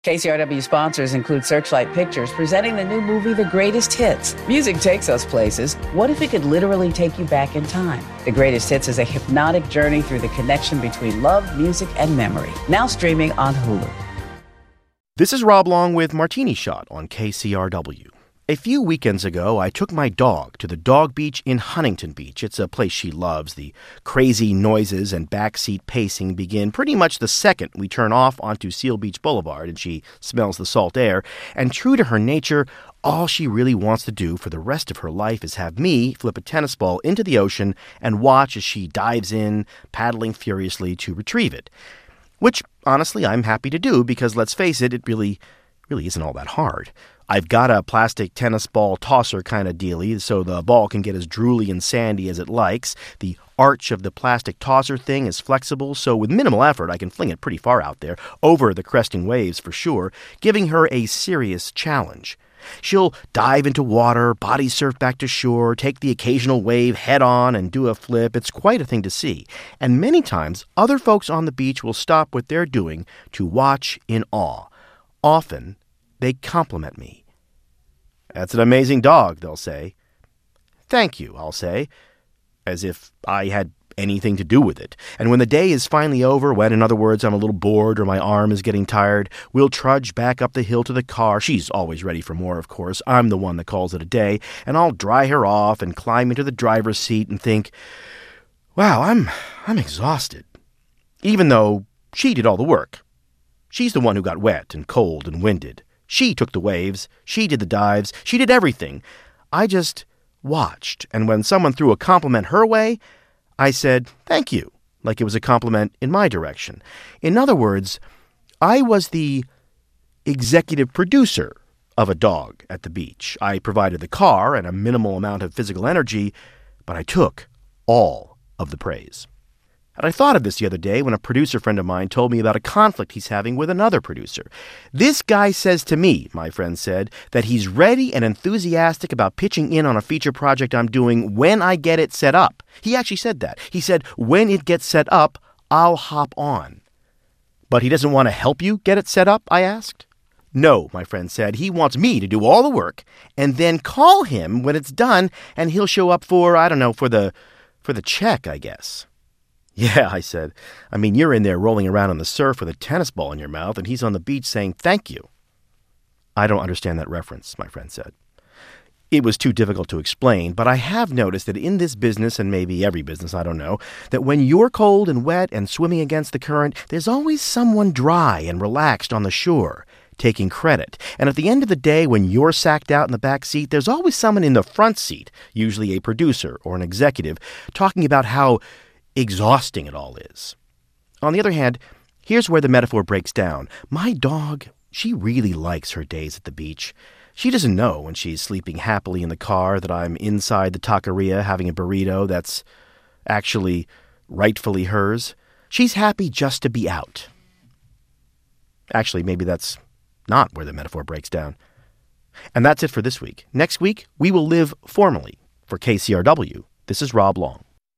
KCRW sponsors include Searchlight Pictures, presenting the new movie, The Greatest Hits. Music takes us places. What if it could literally take you back in time? The Greatest Hits is a hypnotic journey through the connection between love, music, and memory. Now streaming on Hulu. This is Rob Long with Martini Shot on KCRW. A few weekends ago, I took my dog to the dog beach in Huntington Beach. It's a place she loves. The crazy noises and backseat pacing begin pretty much the second we turn off onto Seal Beach Boulevard and she smells the salt air. And true to her nature, all she really wants to do for the rest of her life is have me flip a tennis ball into the ocean and watch as she dives in, paddling furiously to retrieve it. Which, honestly, I'm happy to do because, let's face it, it really isn't all that hard. I've got a plastic tennis ball tosser kind of dealie so the ball can get as drooly and sandy as it likes. The arch of the plastic tosser thing is flexible, so with minimal effort I can fling it pretty far out there, over the cresting waves for sure, giving her a serious challenge. She'll dive into water, body surf back to shore, take the occasional wave head on and do a flip. It's quite a thing to see. And many times, other folks on the beach will stop what they're doing to watch in awe. Often, they compliment me. "That's an amazing dog," they'll say. "Thank you," I'll say, as if I had anything to do with it. And when the day is finally over, when, in other words, I'm a little bored or my arm is getting tired, we'll trudge back up the hill to the car. She's always ready for more, of course. I'm the one that calls it a day. And I'll dry her off and climb into the driver's seat and think, wow, I'm exhausted. Even though she did all the work. She's the one who got wet and cold and winded. She took the waves, she did the dives, she did everything. I just watched, and when someone threw a compliment her way, I said, thank you, like it was a compliment in my direction. In other words, I was the executive producer of a dog at the beach. I provided the car and a minimal amount of physical energy, but I took all of the praise. And I thought of this the other day when a producer friend of mine told me about a conflict he's having with another producer. This guy says to me, my friend said, that he's ready and enthusiastic about pitching in on a feature project I'm doing when I get it set up. He actually said that. He said, when it gets set up, I'll hop on. But he doesn't want to help you get it set up, I asked. No, my friend said, he wants me to do all the work and then call him when it's done and he'll show up for the check, I guess. Yeah, I said. I mean, you're in there rolling around on the surf with a tennis ball in your mouth, and he's on the beach saying thank you. I don't understand that reference, my friend said. It was too difficult to explain, but I have noticed that in this business, and maybe every business, I don't know, that when you're cold and wet and swimming against the current, there's always someone dry and relaxed on the shore, taking credit. And at the end of the day, when you're sacked out in the back seat, there's always someone in the front seat, usually a producer or an executive, talking about how exhausting it all is. On the other hand, here's where the metaphor breaks down. My dog, she really likes her days at the beach. She doesn't know when she's sleeping happily in the car that I'm inside the taqueria having a burrito that's actually rightfully hers. She's happy just to be out. Actually, maybe that's not where the metaphor breaks down. And that's it for this week. Next week, we will live formally. For KCRW, this is Rob Long.